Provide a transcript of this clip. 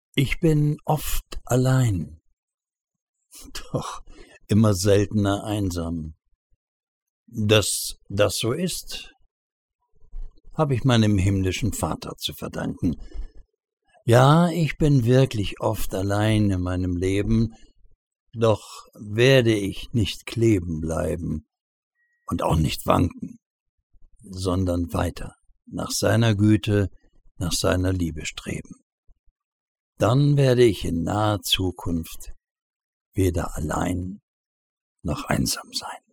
Ich bin oft allein, doch immer seltener einsam. Dass das so ist, habe ich meinem himmlischen Vater zu verdanken. Ja, ich bin wirklich oft allein in meinem Leben, doch werde ich nicht kleben bleiben und auch nicht wanken, sondern weiter nach seiner Güte, nach seiner Liebe streben. Dann werde ich in naher Zukunft weder allein noch einsam sein.